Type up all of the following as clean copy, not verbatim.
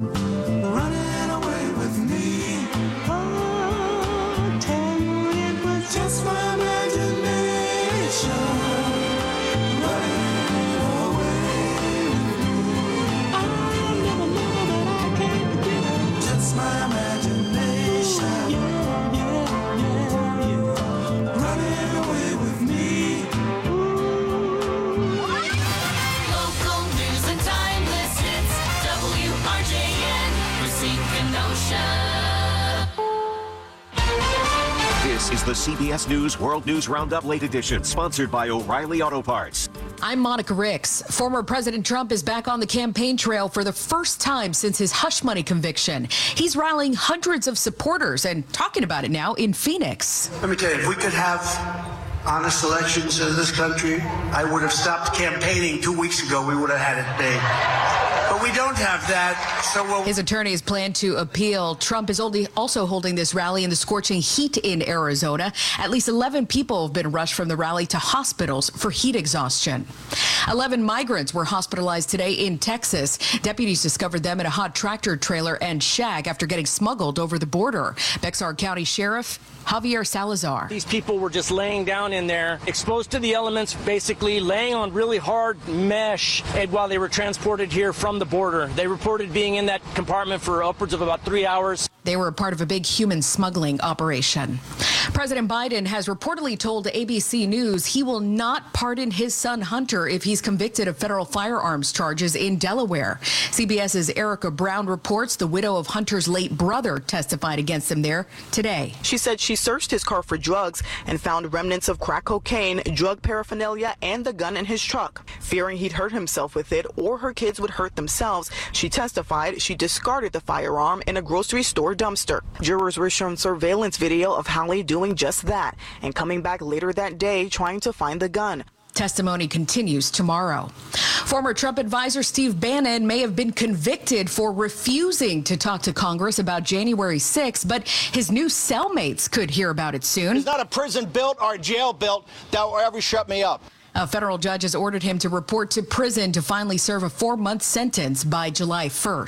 Running away with me. Oh, tell you it was just my imagination. Running away with me. I never knew that I can't get it. Just my imagination. Yeah. Running away with me. Local news and timeless hits. WRJN, Racine, Kenosha. This is the CBS News World News Roundup Late Edition, sponsored by O'Reilly Auto Parts. I'm Monica Ricks. Former President Trump is back on the campaign trail for the first time since his hush money conviction. He's rallying hundreds of supporters and talking about it now in Phoenix. Let me tell you, if we could have honest elections in this country, I would have stopped campaigning 2 weeks ago. We would have had it made. But we don't have that, so we'll... His attorneys plan to appeal. Trump is also holding this rally in the scorching heat in Arizona. At least 11 people have been rushed from the rally to hospitals for heat exhaustion. 11 migrants were hospitalized today in Texas. Deputies discovered them in a hot tractor trailer and shack after getting smuggled over the border. Bexar County Sheriff Javier Salazar. These people were just laying down in there, exposed to the elements, basically laying on really hard mesh while they were transported here from the border. They reported being in that compartment for upwards of about 3 hours. They were part of a big human smuggling operation. President Biden has reportedly told ABC News he will not pardon his son Hunter if he's convicted of federal firearms charges in Delaware. CBS's Erica Brown reports the widow of Hunter's late brother testified against him there today. She said she searched his car for drugs and found remnants of crack cocaine, drug paraphernalia, and the gun in his truck. Fearing he'd hurt himself with it or her kids would hurt themselves, she testified she discarded the firearm in a grocery store dumpster. Jurors were shown surveillance video of Hallie doing just that and coming back later that day trying to find the gun. Testimony continues tomorrow. Former Trump advisor Steve Bannon may have been convicted for refusing to talk to Congress about January 6th, but his new cellmates could hear about it soon. There's not a prison built or a jail built that will ever shut me up. A federal judge has ordered him to report to prison to finally serve a 4-month sentence by July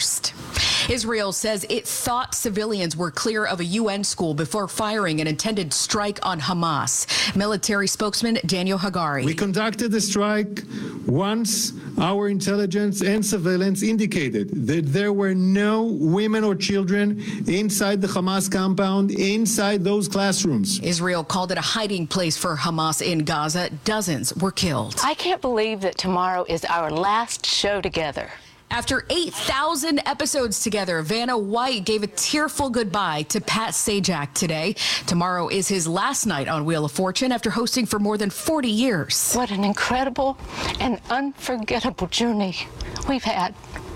1st. Israel says it thought civilians were clear of a UN school before firing an intended strike on Hamas. Military spokesman Daniel Hagari. We conducted the strike once our intelligence and surveillance indicated that there were no women or children inside the Hamas compound, inside those classrooms. Israel called it a hiding place for Hamas in Gaza. Dozens were killed. I can't believe that tomorrow is our last show together. After 8,000 episodes together, Vanna White gave a tearful goodbye to Pat Sajak today. Tomorrow is his last night on Wheel of Fortune after hosting for more than 40 years. What an incredible and unforgettable journey we've had.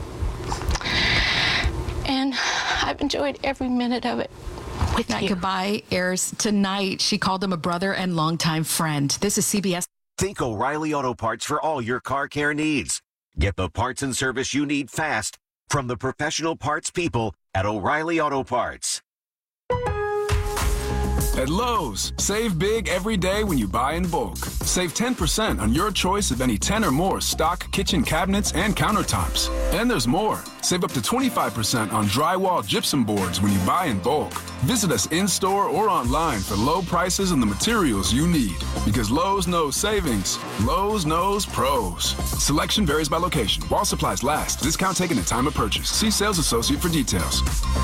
And I've enjoyed every minute of it. That goodbye airs tonight. She called him a brother and longtime friend. This is CBS. Think O'Reilly Auto Parts for all your car care needs. Get the parts and service you need fast from the professional parts people at O'Reilly Auto Parts. At Lowe's, save big every day when you buy in bulk. Save 10% on your choice of any 10 or more stock kitchen cabinets and countertops. And there's more. Save up to 25% on drywall gypsum boards when you buy in bulk. Visit us in-store or online for low prices and the materials you need. Because Lowe's knows savings. Lowe's knows pros. Selection varies by location. While supplies last. Discount taken at time of purchase. See sales associate for details.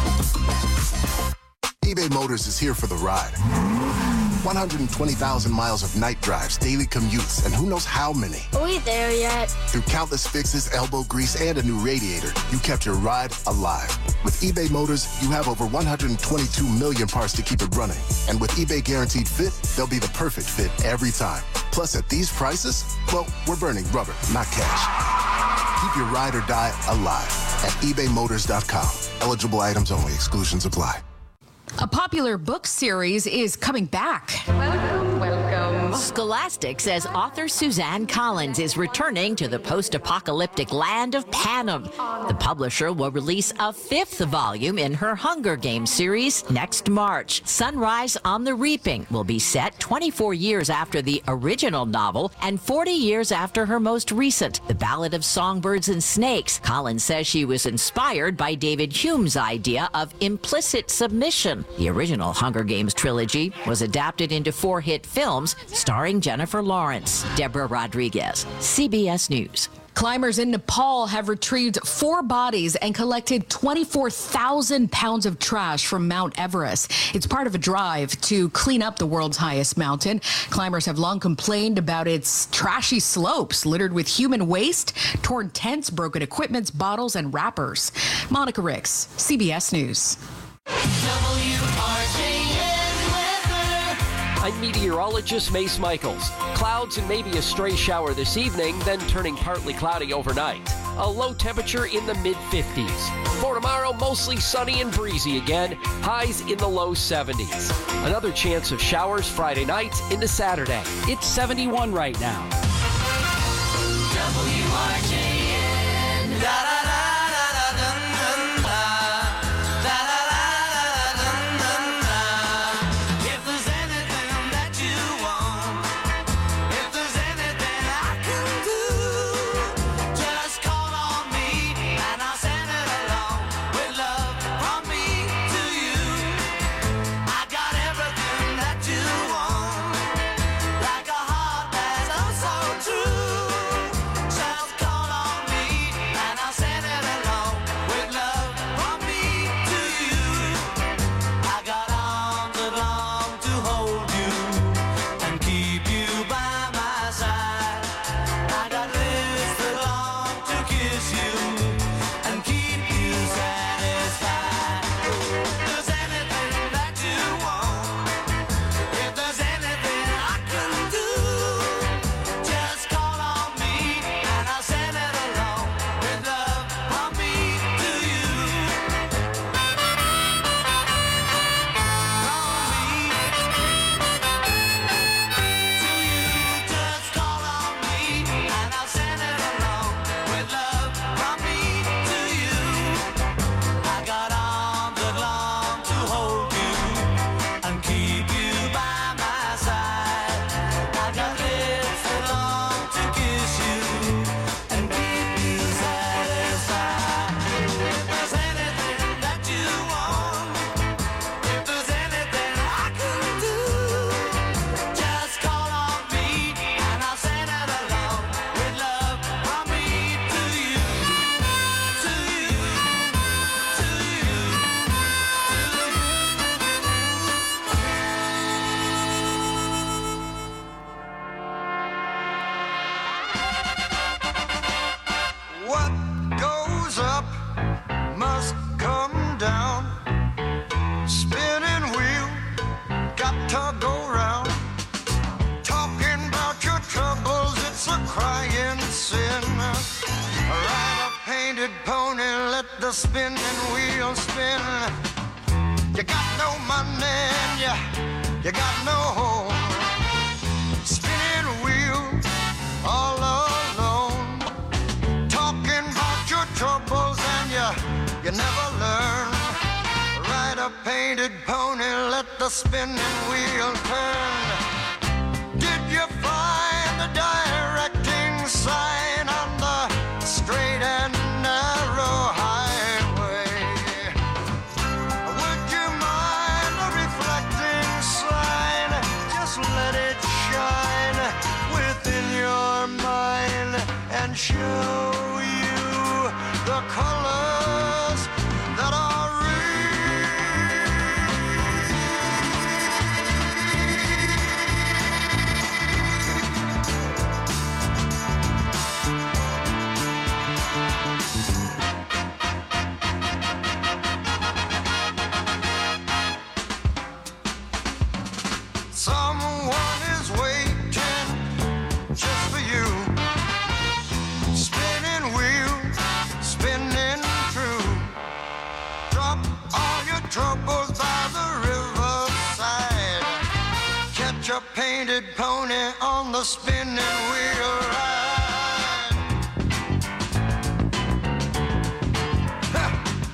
eBay Motors is here for the ride. 120,000 miles of night drives, daily commutes, and who knows how many. Are we there yet? Through countless fixes, elbow grease, and a new radiator, you kept your ride alive. With eBay Motors, you have over 122 million parts to keep it running. And with eBay Guaranteed Fit, they'll be the perfect fit every time. Plus, at these prices, well, we're burning rubber, not cash. Keep your ride or die alive at ebaymotors.com. Eligible items only. Exclusions apply. A popular book series is coming back. Welcome, welcome. Scholastic says author Suzanne Collins is returning to the post-apocalyptic land of Panem. The publisher will release a 5th volume in her Hunger Games series next March. Sunrise on the Reaping will be set 24 years after the original novel and 40 years after her most recent, The Ballad of Songbirds and Snakes. Collins says she was inspired by David Hume's idea of implicit submission. The original Hunger Games trilogy was adapted into 4 hit films starring Jennifer Lawrence. Deborah Rodriguez, CBS News. Climbers in Nepal have retrieved 4 bodies and collected 24,000 pounds of trash from Mount Everest. It's part of a drive to clean up the world's highest mountain. Climbers have long complained about its trashy slopes littered with human waste, torn tents, broken equipment, bottles, and wrappers. Monica Ricks, CBS News. I'm meteorologist Mace Michaels. Clouds and maybe a stray shower this evening, then turning partly cloudy overnight. A low temperature in the mid-50s. For tomorrow, mostly sunny and breezy again. Highs in the low 70s. Another chance of showers Friday night into Saturday. It's 71 right now. WRJN. The spinning wheel spin. You got no money and you got no home. Spinning wheel all alone. Talking about your troubles and you never learn. Ride a painted pony, let the spinning wheel turn. Did you find the directing sign on the straight and narrow highway? Show you the colors that are someone is waiting just for you. Troubles by the riverside. Catch a painted pony the spinning wheel ride. Ha!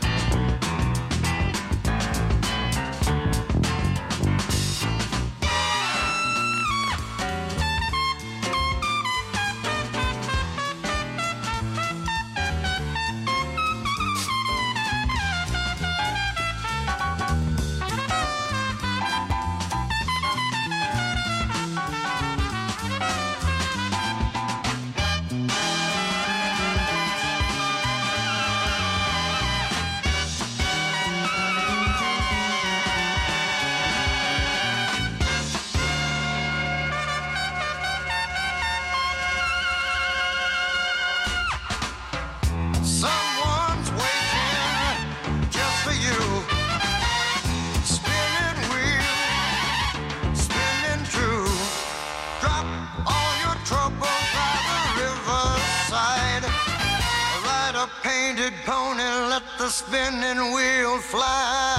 Someone's waiting just for you. Spinning wheel, spinning true. Drop all your troubles by the riverside. Ride a painted pony, let the spinning wheel fly.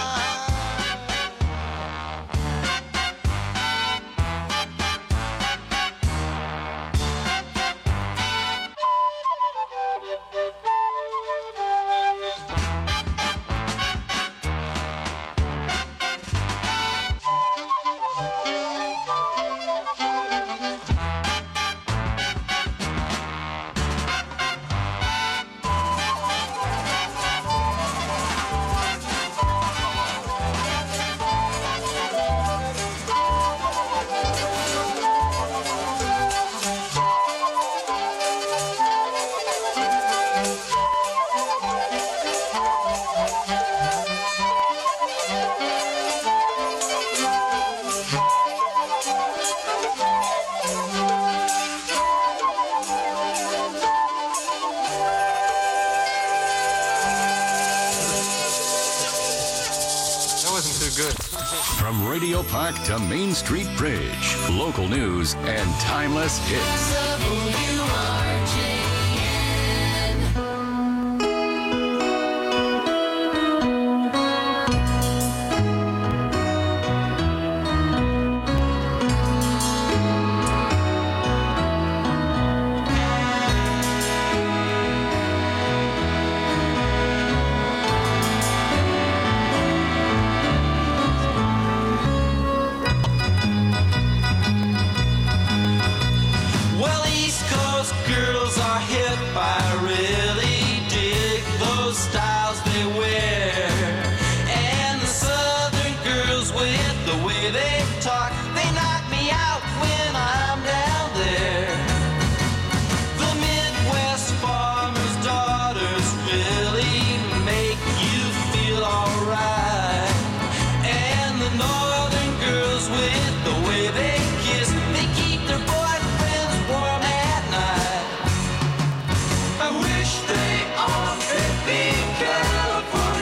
That wasn't too good. From Radio Park to Main Street Bridge, local news and timeless hits. Well, East Coast girls are hip. I really dig those styles they wear. And the Southern girls with the way they talk, they knock me out when I'm down there. The Midwest farmers' daughters really make you feel alright. And the Northern girls with the way they kiss, they keep their boyfriends warm at night. I wish they all could be California.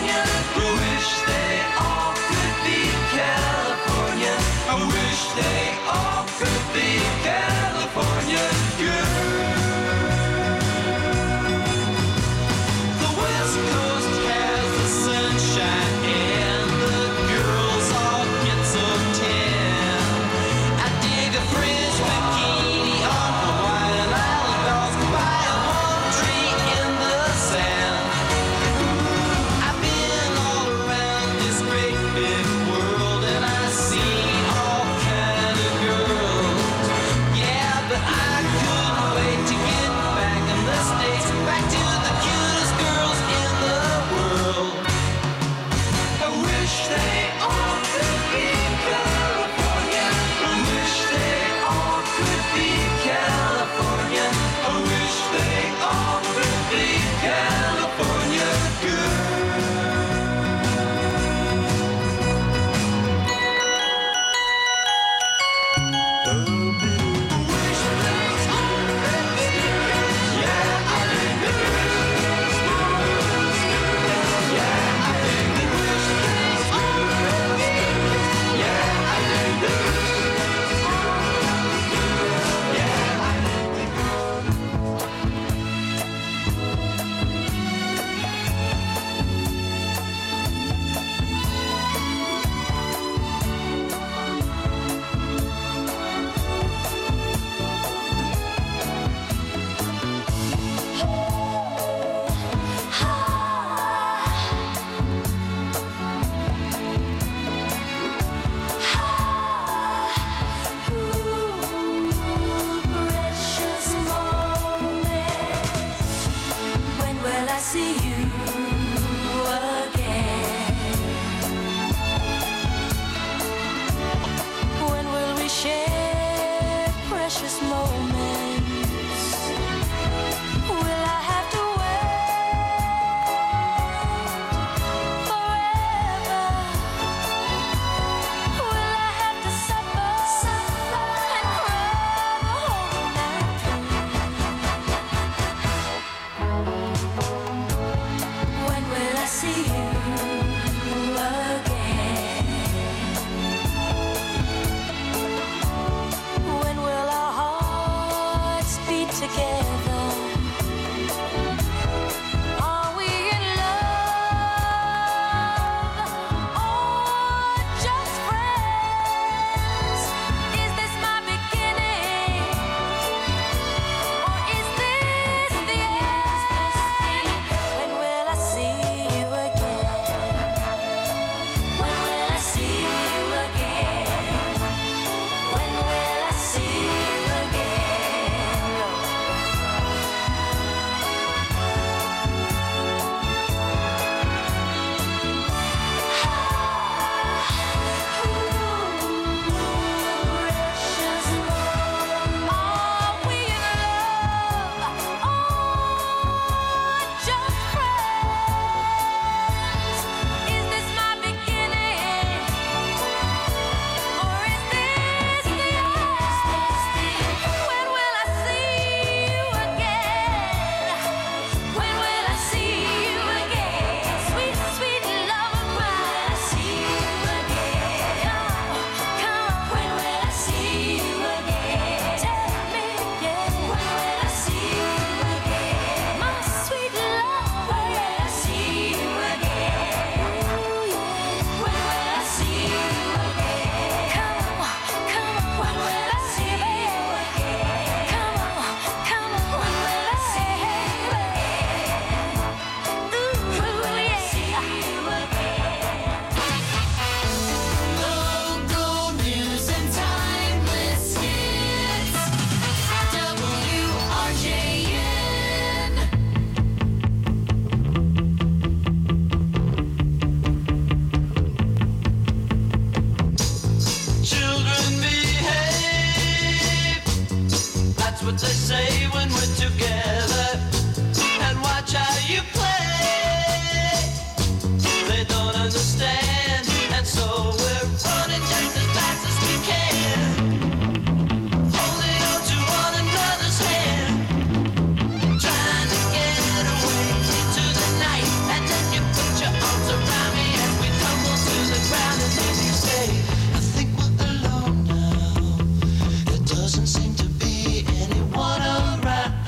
understand, and so we're running just as fast as we can, holding on to one another's hand, trying to get away into the night, and then you put your arms around me as we tumble to the ground, and then you say, I think we're alone now. There doesn't seem to be anyone around.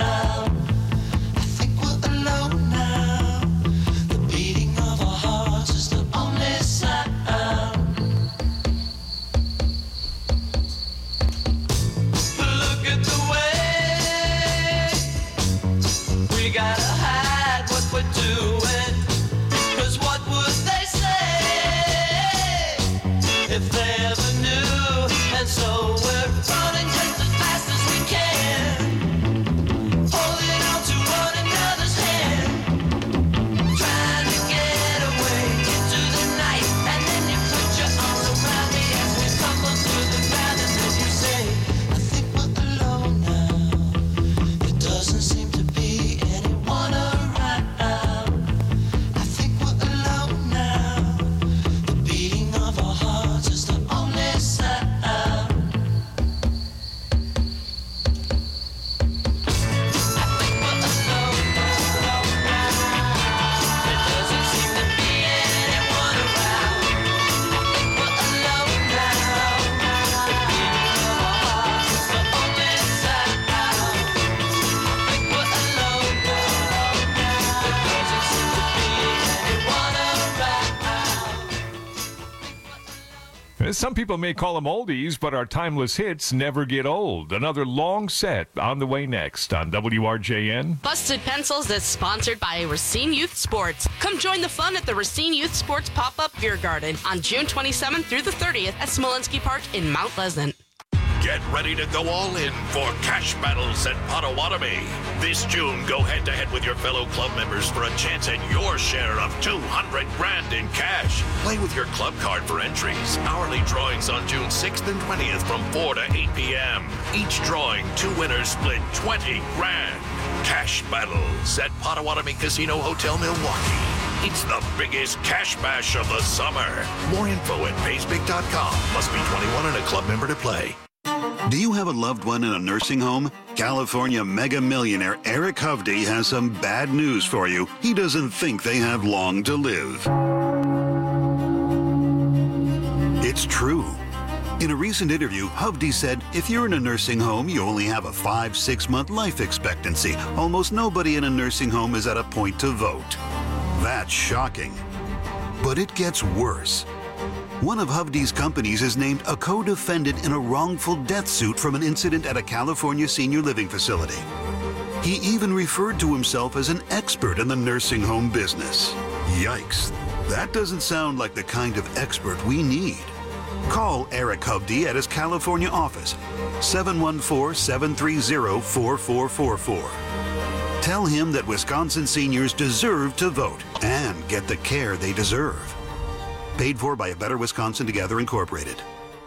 I think we're alone now. The beating of our hearts is the only sound. Look at the way we gotta hide what we're doing. 'Cause what would they say if they ever knew? And so we're running just as fast as we can, holding on to one another's hand, trying to get away into the night, and then you put your arms around me as we tumble to the ground, and then you say, I think we're alone now. There doesn't seem to be anyone around. I think we're alone now. The beating of our hearts is the only sound. Some people may call them oldies, but our timeless hits never get old. Another long set on the way next on WRJN. Busted Pencils is sponsored by Racine Youth Sports. Come join the fun at the Racine Youth Sports Pop-Up Beer Garden on June 27th through the 30th at Smolenski Park in Mount Pleasant. Get ready to go all in for Cash Battles at Potawatomi. This June, go head-to-head with your fellow club members for a chance at your share of $200,000 in cash. Play with your club card for entries. Hourly drawings on June 6th and 20th from 4 to 8 p.m. Each drawing, 2 winners split $20,000. Cash Battles at Potawatomi Casino Hotel, Milwaukee. It's the biggest cash bash of the summer. More info at paysbig.com. Must be 21 and a club member to play. Do you have a loved one in a nursing home? California mega millionaire Eric Hovde has some bad news for you. He doesn't think they have long to live. It's true. In a recent interview, Hovde said, if you're in a nursing home, you only have a 5-6 month life expectancy. Almost nobody in a nursing home is at a point to vote. That's shocking. But it gets worse. One of Hovde's companies is named a co-defendant in a wrongful death suit from an incident at a California senior living facility. He even referred to himself as an expert in the nursing home business. Yikes. That doesn't sound like the kind of expert we need. Call Eric Hovde at his California office, 714-730-4444. Tell him that Wisconsin seniors deserve to vote and get the care they deserve. Paid for by A Better Wisconsin Together Incorporated.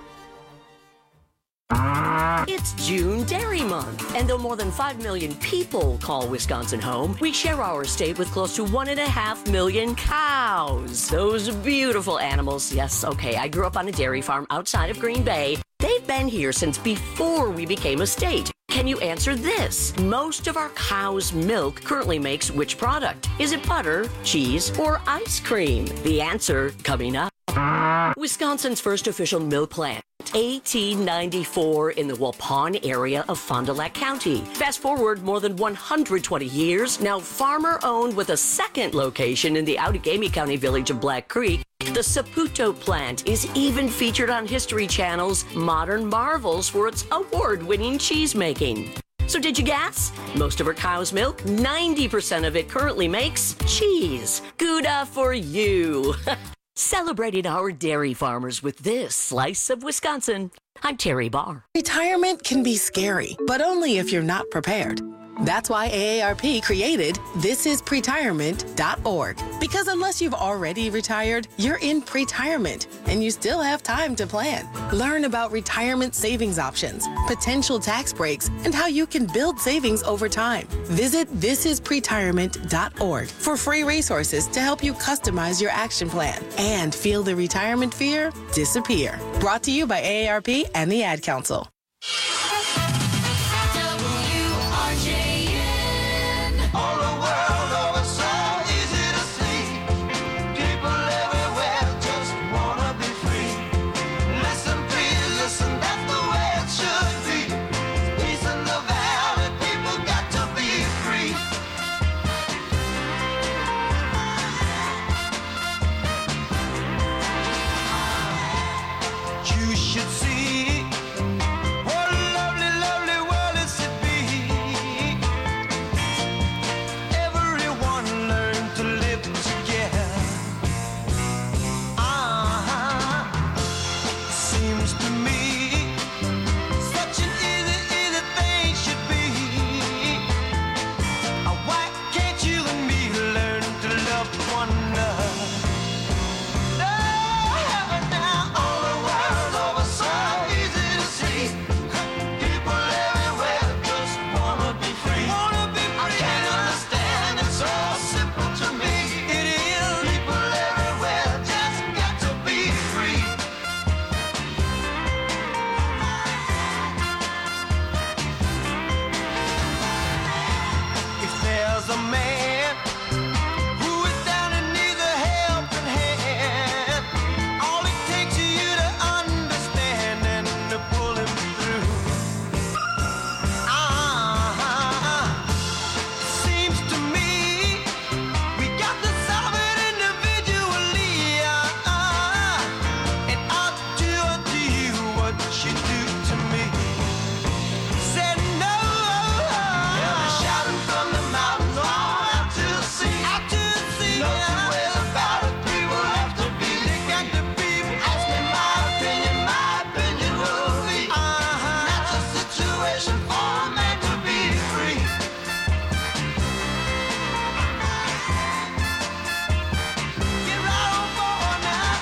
It's June Dairy Month, and though more than 5 million people call Wisconsin home, we share our state with close to 1.5 million cows. Those beautiful animals. Yes, okay, I grew up on a dairy farm outside of Green Bay. They've been here since before we became a state. Can you answer this? Most of our cow's milk currently makes which product? Is it butter, cheese, or ice cream? The answer coming up. Wisconsin's first official milk plant. 1894 in the Waupun area of Fond du Lac County. Fast forward more than 120 years, now farmer-owned with a second location in the Outagamie County village of Black Creek. The Saputo plant is even featured on History Channel's Modern Marvels for its award-winning cheese making. So did you guess? Most of our cow's milk, 90% of it currently makes cheese. Gouda for you. Celebrating our dairy farmers with this slice of Wisconsin. I'm Terry Barr. Retirement can be scary, but only if you're not prepared. That's why AARP created thisispretirement.org. Because unless you've already retired, you're in pretirement, and you still have time to plan. Learn about retirement savings options, potential tax breaks, and how you can build savings over time. Visit thisispretirement.org for free resources to help you customize your action plan and feel the retirement fear disappear. Brought to you by AARP and the Ad Council. All the world over, so easy to see. People everywhere just wanna be free. Listen, please, listen, that's the way it should be. Peace in the valley, people got to be free. You should see what a lovely, lovely world it should be. Everyone learn to live together. Seems to me such an easy, easy thing should be. Why can't you and me learn to love one another? Now all the world over, so easy to see. People everywhere just wanna be free. I can't understand, it's so simple to me. It is. People everywhere just got to be free. If there's a man who is down and needs a helping hand, all it takes is you to understand and to pull him through. Seems to me we got to solve it individually. And I'll do unto you what you do to me. Said no. They'll be shouting from the mountains all out to the sea. Out to the sea. No two ways about it. We will have to be. They got to be. Ask me my opinion will be. That's a situation for a man to be free. Get right on board now.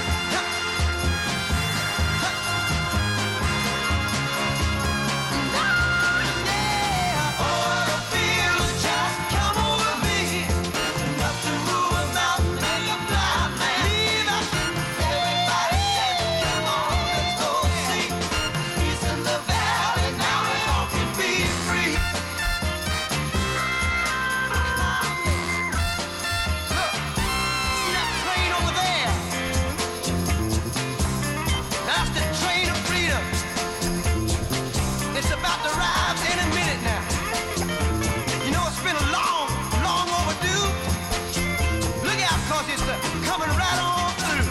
Yeah. Oh, the feels just come over me. Enough to move a mountain and a blind man. Everybody says, come on, let's go see. Peace in the valley, now we all can be free. Look, see that train over there? That's the train of freedom. It's about to rise any minute now. You know, it's been a long, long overdue. Look out, cause it's coming right on through.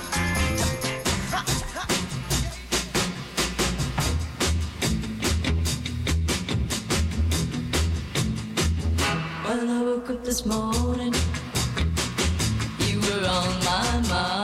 When I woke up this morning, you were on my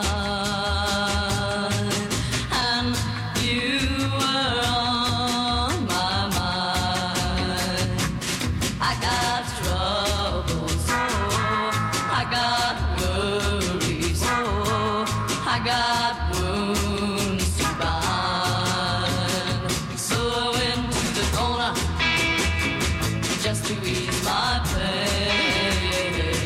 mind, and you were on my mind. I got troubles, I got worries, I got wounds to bind. So I went to the corner just to ease my pain.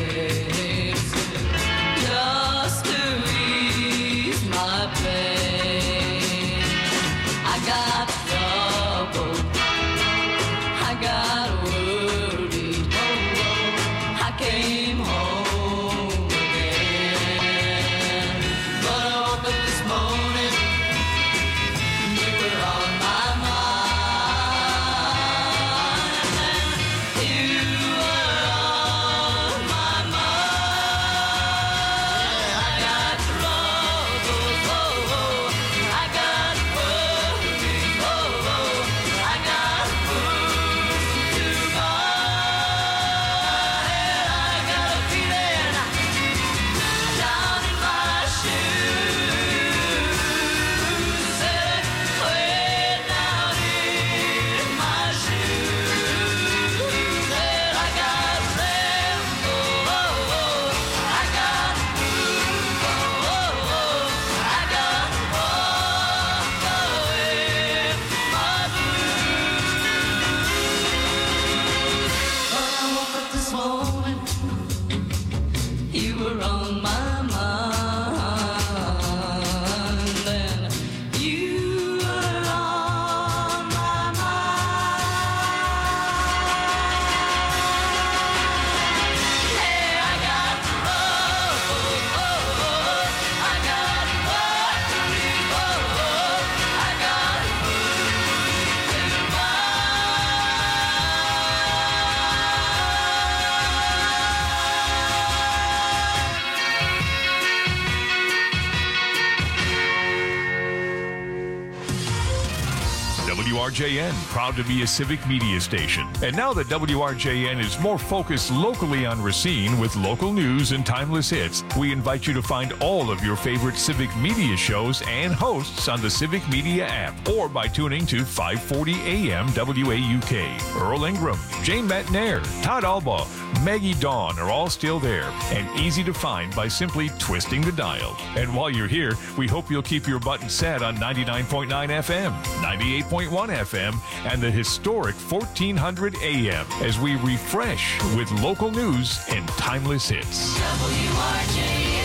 WRJN, proud to be a civic media station. And now that WRJN is more focused locally on Racine with local news and timeless hits, we invite you to find all of your favorite civic media shows and hosts on the Civic Media app or by tuning to 540 AM WAUK. Earl Ingram, Jane Matnair, Todd Alba, Maggie Dawn are all still there and easy to find by simply twisting the dial. And while you're here, we hope you'll keep your button set on 99.9 FM, 98.1 FM, and the historic 1400 AM as we refresh with local news and timeless hits. WRJN.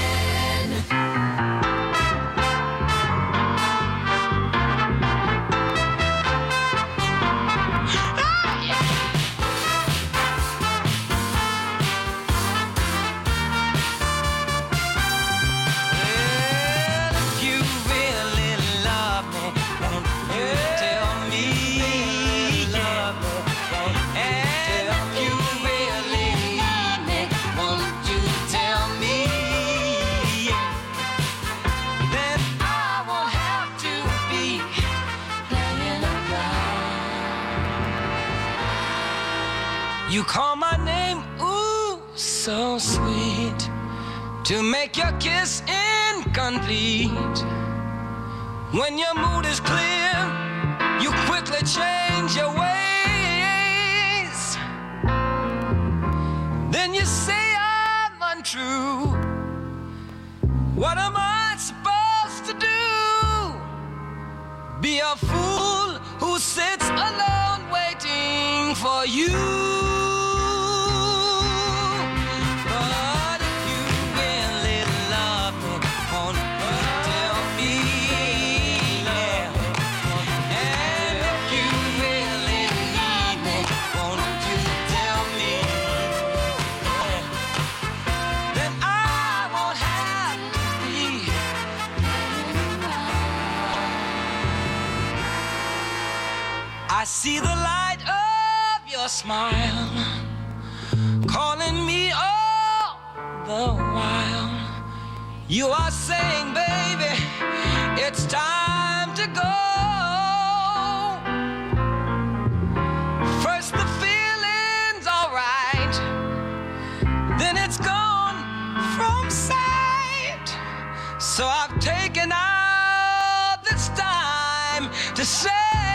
You call my name, ooh, so sweet, to make your kiss incomplete. When your mood is clear, you quickly change your ways. Then you say I'm untrue. What am I supposed to do? Be a fool who sits alone waiting for you. I see the light of your smile calling me all the while. You are saying, baby, it's time to go. First the feeling's alright, then it's gone from sight. So I've taken out this time to say,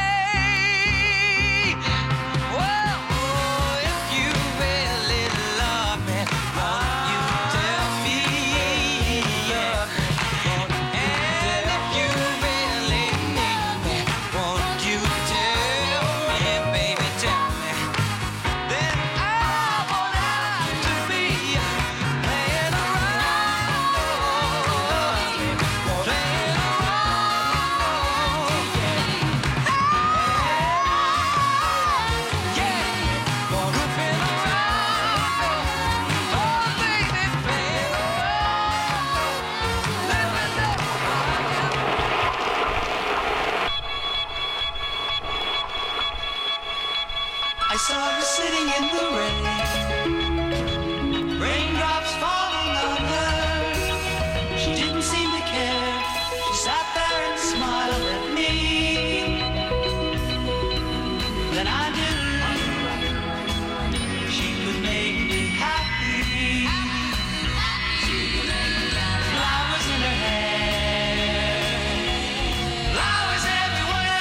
I saw her sitting in the rain, raindrops falling on her. She didn't seem to care. She sat there and smiled at me. Then I knew she could make me happy. Flowers in her hair, flowers everywhere.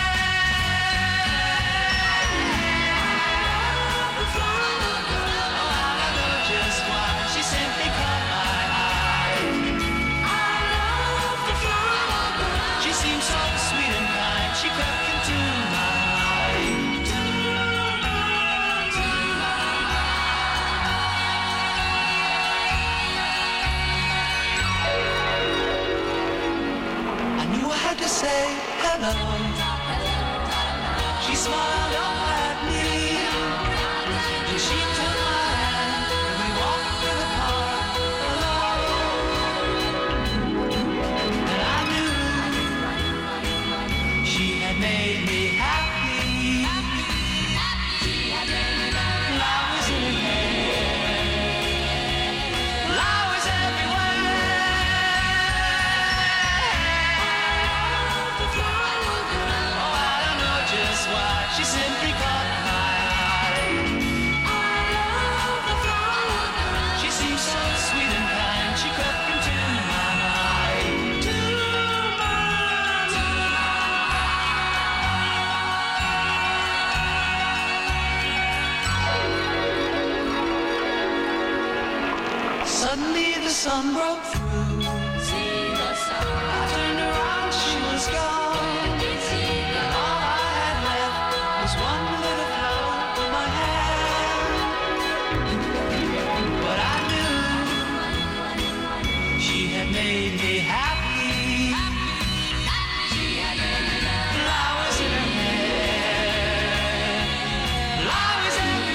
Say hello. She smiled up at me, and she took my hand, and we walked through the park alone. And I knew she had made me happy. Flowers in her hair, flowers everywhere. Why sun broke through. See the sun. I turned around, she was gone. And all I had left was one little flower in my hand. But I knew she had made me happy. Flowers in her hair, flowers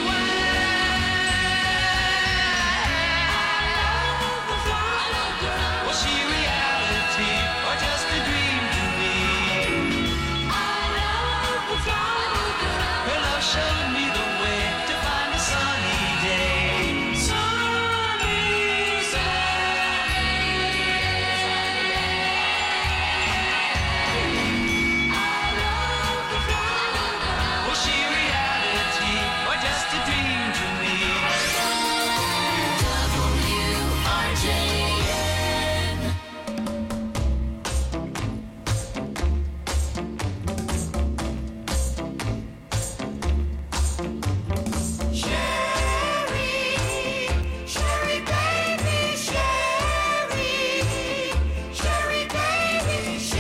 everywhere. Was she reality or just a dream to me? Her love showed me the way to find a sunny day. Was she reality or just a dream to me? WRJN. Sherry baby, Sherry baby,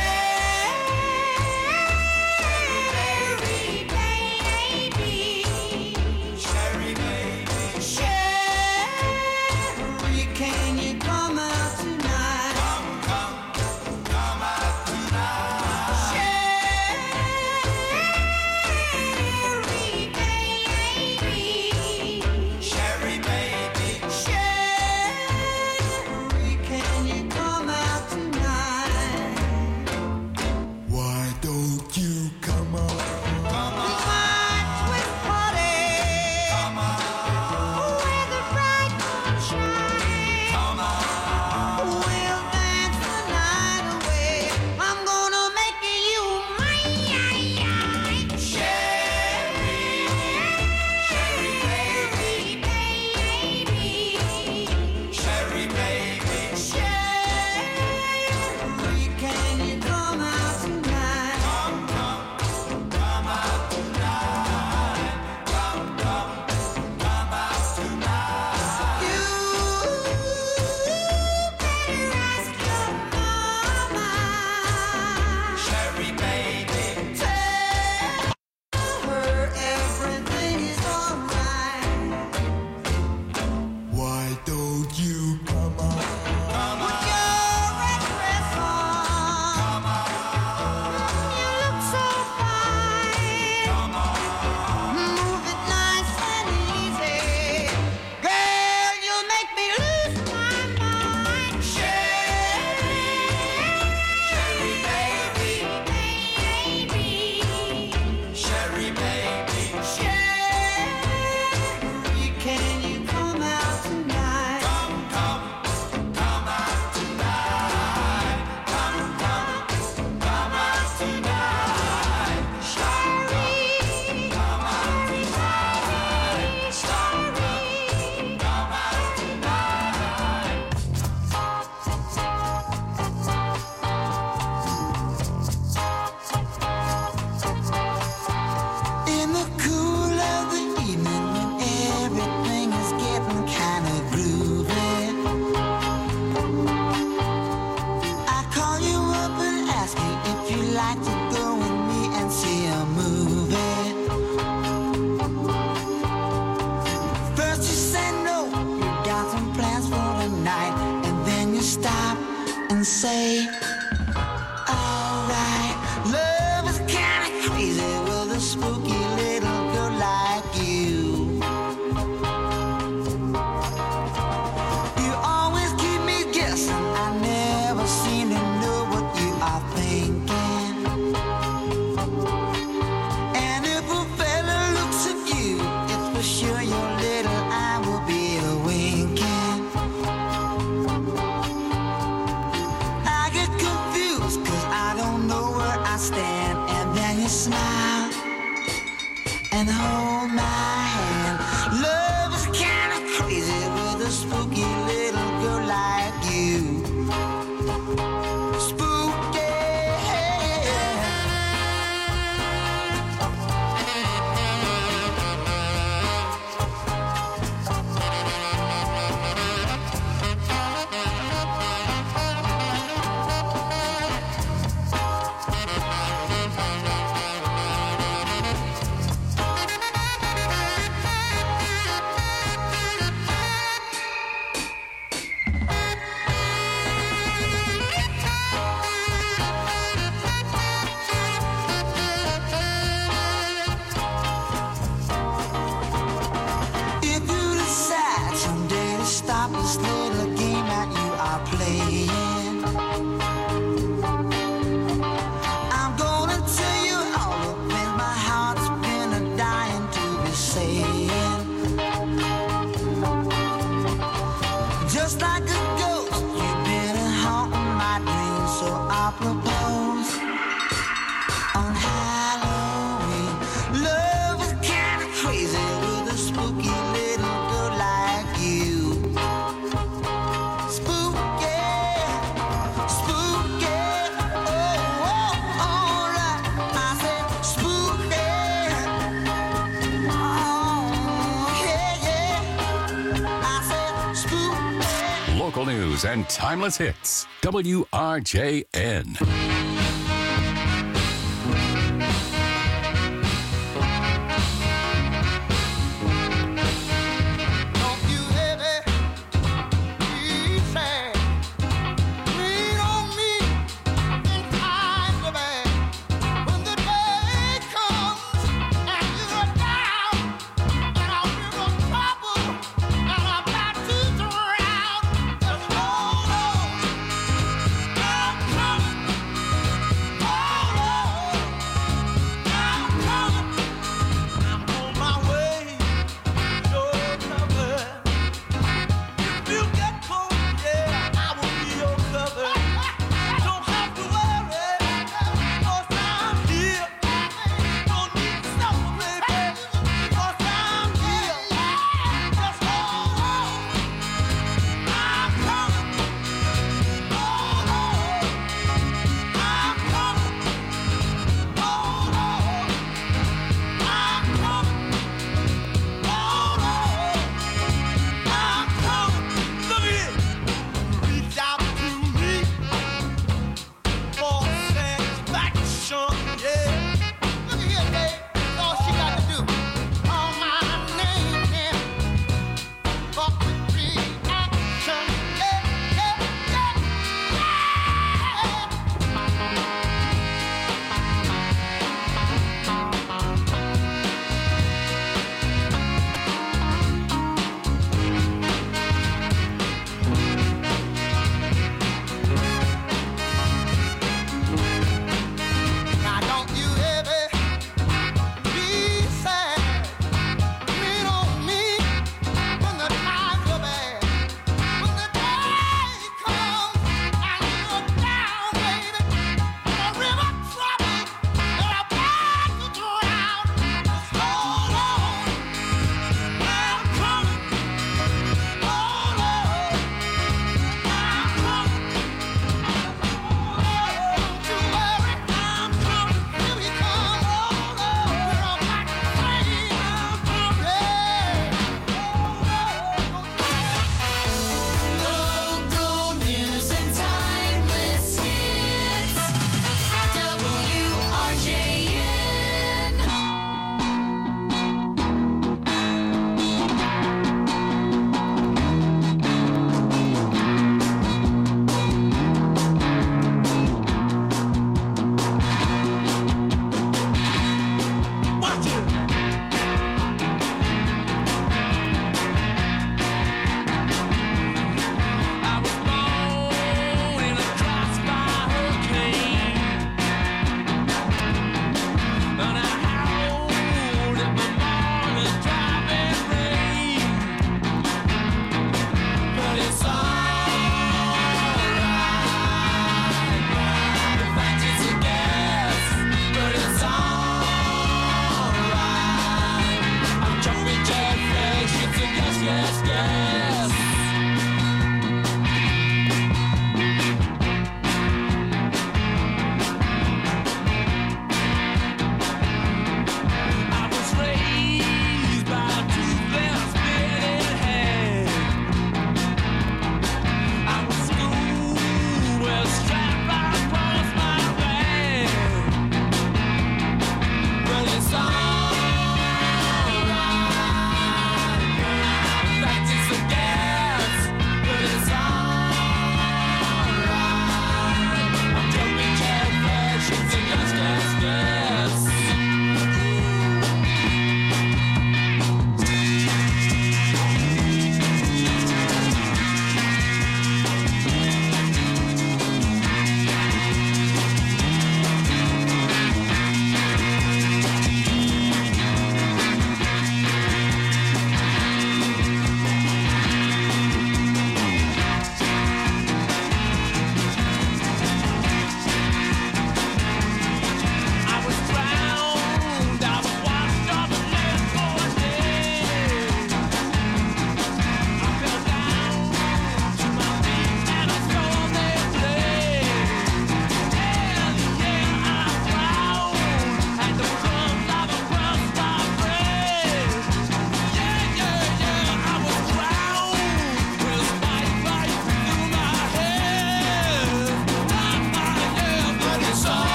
Sherry, can you come out tonight? Come out tonight. Sherry baby, Sherry, can you come out tonight? Why don't you come on? Sherry baby, tell her everything is alright. Why don't you come on? Put your red dress on. Come on. You look so fine. Come on. Move it nice and easy. Girl, you'll make me lose my mind. Sherry baby, Sherry baby, Sherry, can you come out tonight? Come out tonight. Come out tonight. Sherry, come out tonight. Sherry, come out In the cool of the evening when everything is getting kind of groovy, I call you up and ask you if you'd like to go with me and see a movie. First you say no, you got some plans for the night, and then you stop and say, alright, love is kinda crazy with a spooky little girl like you. You always keep me guessing, I never seem to know what you are thinking. And if a fella looks at you, it's for sure your little eye will be a winking. I get confused 'cause I don't know where I stand, and then you smile and hold my hand. Love is kinda crazy with a spooky little girl like you. Spooky. news and timeless hits. WRJN.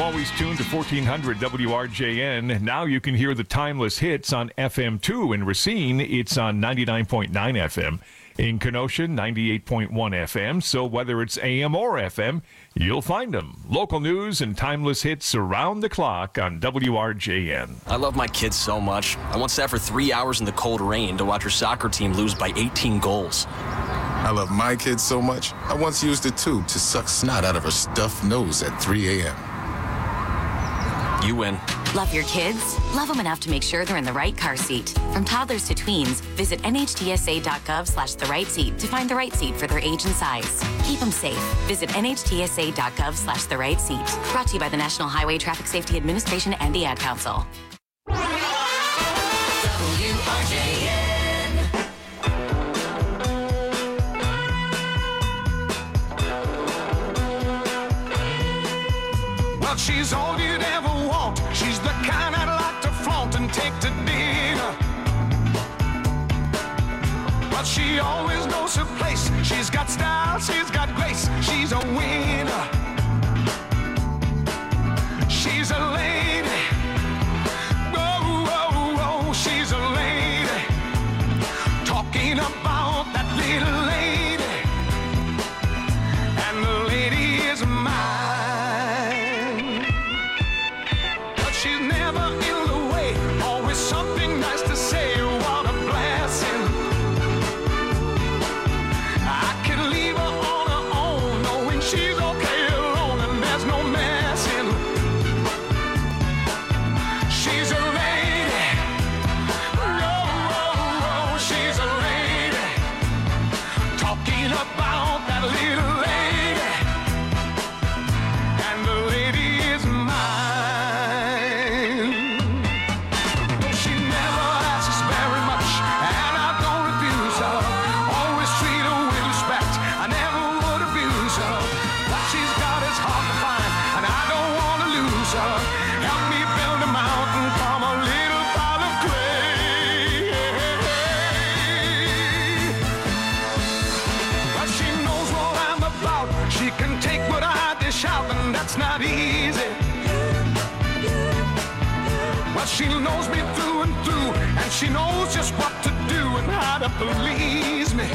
always tuned to 1400 WRJN. Now you can hear the timeless hits on FM2. In Racine, it's on 99.9 FM. In Kenosha, 98.1 FM. So whether it's AM or FM, you'll find them. Local news and timeless hits around the clock on WRJN. I love my kids so much. I once sat for 3 hours in the cold rain to watch her soccer team lose by 18 goals. I love my kids so much, I once used a tube to suck snot out of her stuffed nose at 3 a.m. You win. Love your kids? Love them enough to make sure they're in the right car seat. From toddlers to tweens, visit nhtsa.gov/the right seat to find the right seat for their age and size. Keep them safe. Visit nhtsa.gov/the right seat. Brought to you by the National Highway Traffic Safety Administration and the Ad Council. Well, she's all you'd ever want. She's the kind I'd like to flaunt and take to dinner. But she always knows her place. She's got style, she's got grace. She's a winner. She's a lady. Oh, oh, oh, she's a lady. Talking about that little lady. And the lady is mine. She's never in the way, always something nice to say. What a blessing. I can leave her on her own, knowing she's okay alone and there's no messing. She's a lady. Oh, oh, oh, she's a lady. Talking about that little lady. And the lady is mine. That's not easy. Well, she knows me through and through, and she knows just what to do and how to please me.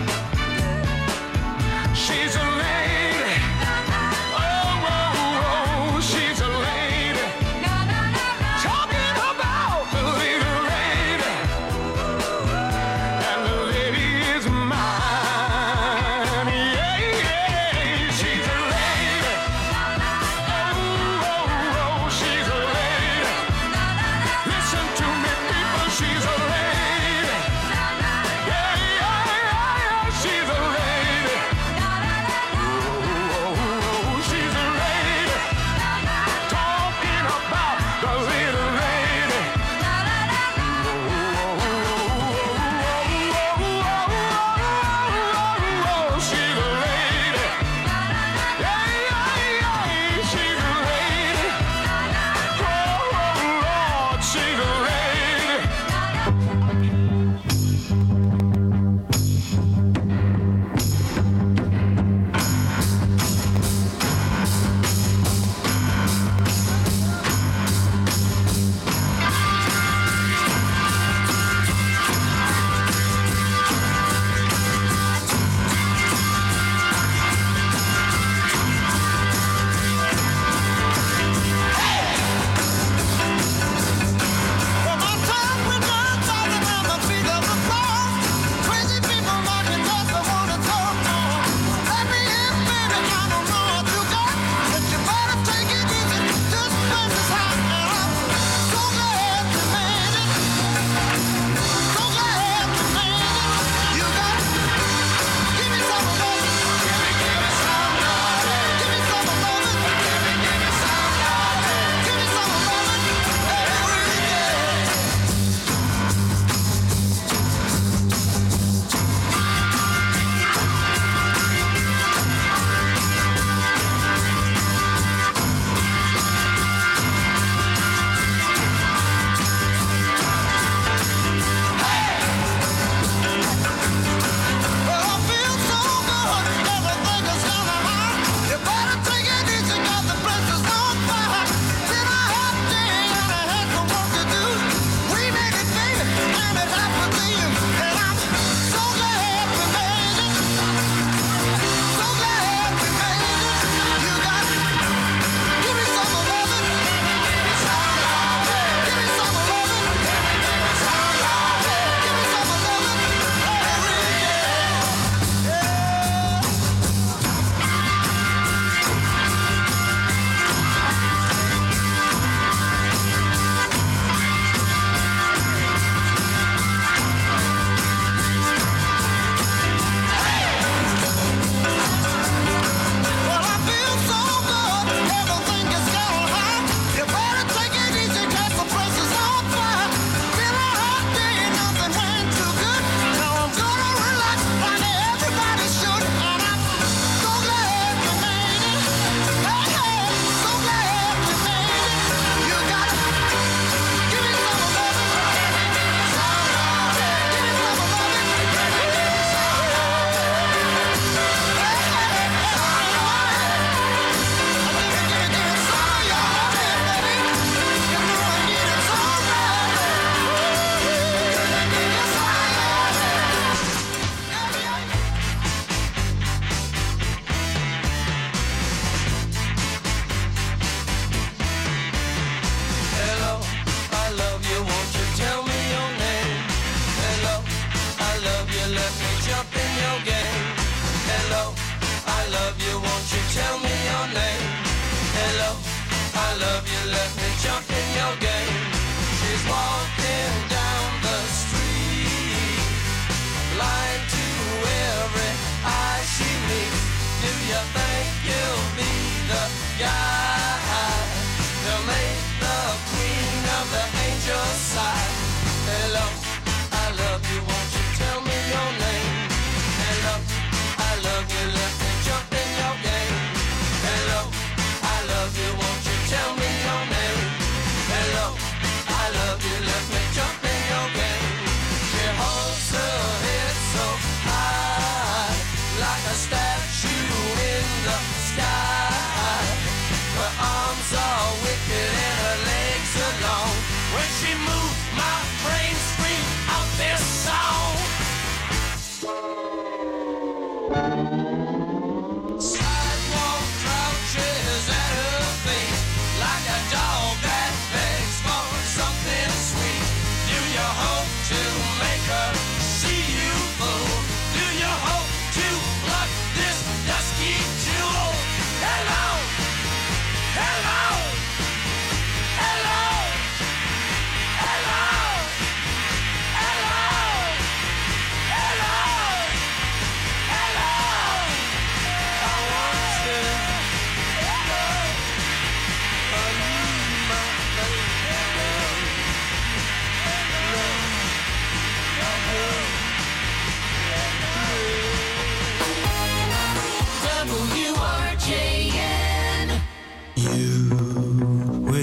She's a lady. Oh, oh, oh, she's a lady. Talking about the little lady. And the lady is mine. Yeah, yeah, she's a lady. She's a lady. Listen to me, people, she's a lady. Yeah, yeah, yeah, she's a lady.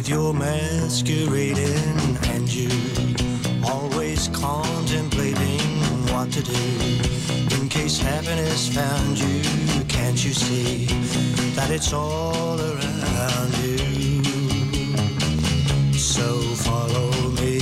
you're masquerading and you always contemplating what to do in case happiness found you. Can't you see that it's all around you? So follow me.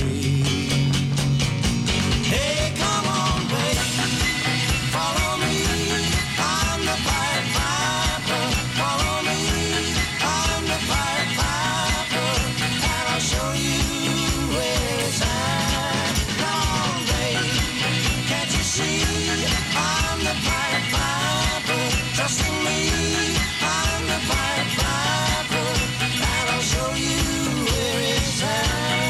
Hey, come on, baby, follow me. I'm the Pied Piper. Follow me. I'm the Pied Piper, and I'll show you where it's at. Come on, baby, can't you see? I'm the Pied Piper. Trust in me. I'm the Pied Piper, and I'll show you where it's at.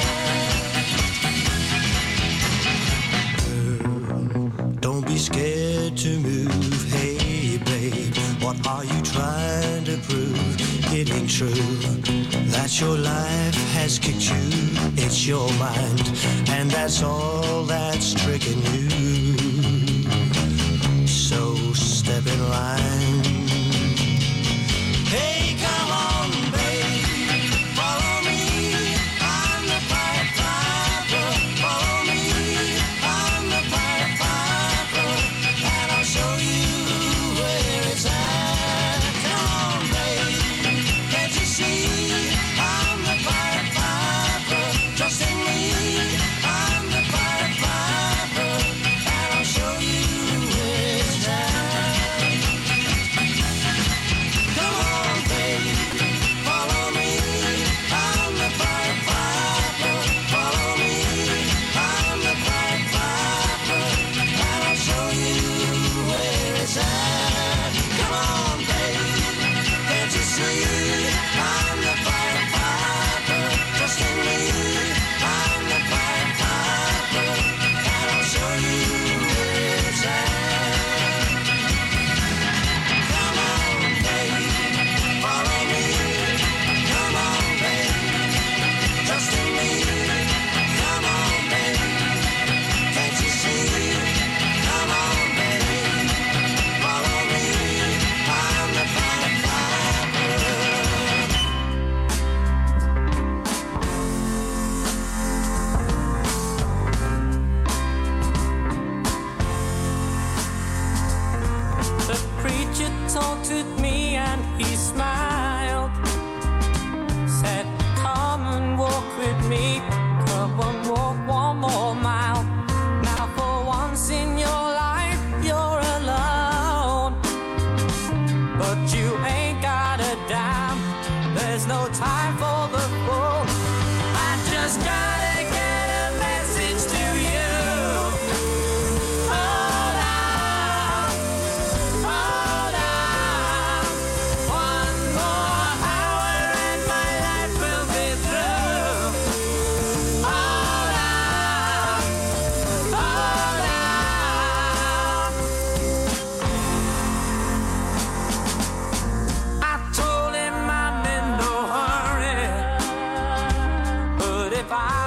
Don't be scared to move. Hey, babe, what are you trying to prove? It ain't true that your life has kicked you. It's your mind, and that's all that's tricking you. So step in line. Hey, come on, babe, follow me. I'm the Pied Piper. Follow me. I'm the Pied Piper, and I'll show you where it's at. Come on, babe, can't you see? I'm the Pied Piper. Trust in me. I'm the Pied Piper, and I'll show you where it's at. Come on, baby, follow me. I'm the Pied Piper. Follow me. I'm the Pied Piper, and I'll show you where it's at. Come on, baby, can't you see? I'm the Pied Piper. Trust in me. I'm the Pied Piper, and I'll show you where it's at. Come on, baby, follow me. Come on, baby, trust in me. Come on, baby, can't you see? Come on, baby, follow me. I'm the Pied Piper. The preacher talked with me and he smiled. Said, come and walk with me. Come and walk one more mile. Now for once in your life you're alone, but you ain't got a dime. There's no time for the fool. I just gotta get a message to you. Hold on, hold on. One more hour and my life will be through. Hold on, hold on. I told him I'm in no hurry, but if I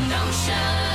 notion.